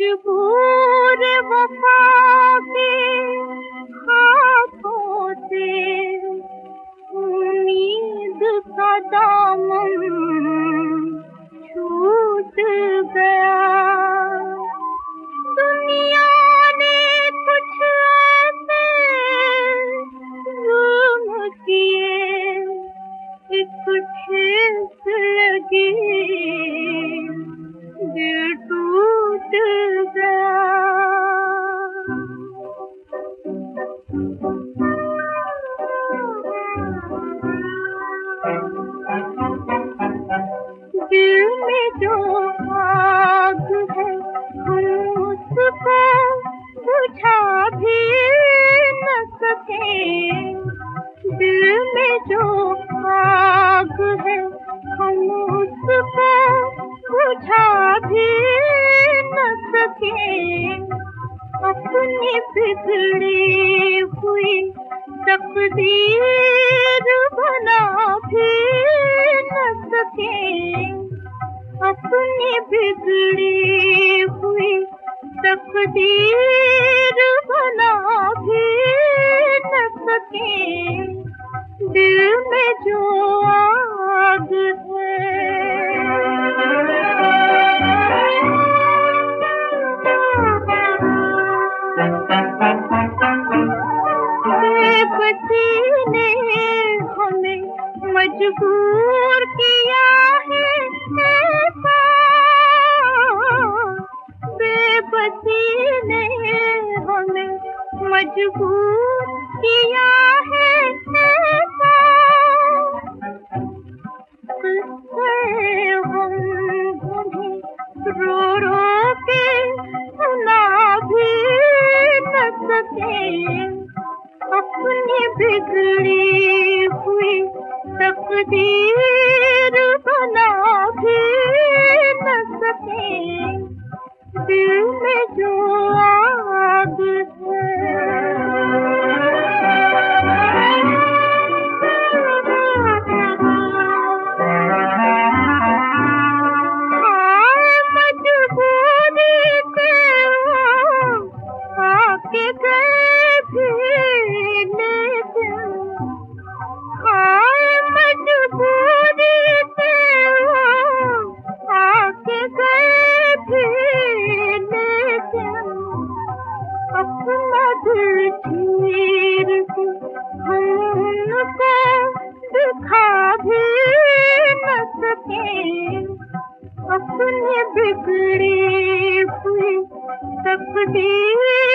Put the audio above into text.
मजबूर वफा के हाथों से उम्मीद का दामन छूट गया। दुनिया ने कुछ ऐसे जुल्म किए, एक ठेस लगी दिल टूट गया। दिल में जो आग है हम उसको बुझा भी न सके। दिल में जो आग है हम उसको बुझा भी न सके। अपनी बिगड़ी हुई तकदीर बना भी न सके। अपनी बिगड़ी हुई तकदीर बना भी न सके। दिल में जो आग बेबसी ने हमें मजबूर किया है ऐसा। बेबसी ने हमें मजबूर किया है ऐसा। किससे हम उन्हें रो रो के सुना भी न सके। अपनी बिगड़ी हुई तकदीर बना भी न सके। दिल में जो आग है मजबूरी से आके गए भी लेकिन। मजबूरी से आके गए भी लेकिन। अपना दिल चीर के हम उनको दिखा भी न सके। अपनी बिगड़ी हुई तकदीर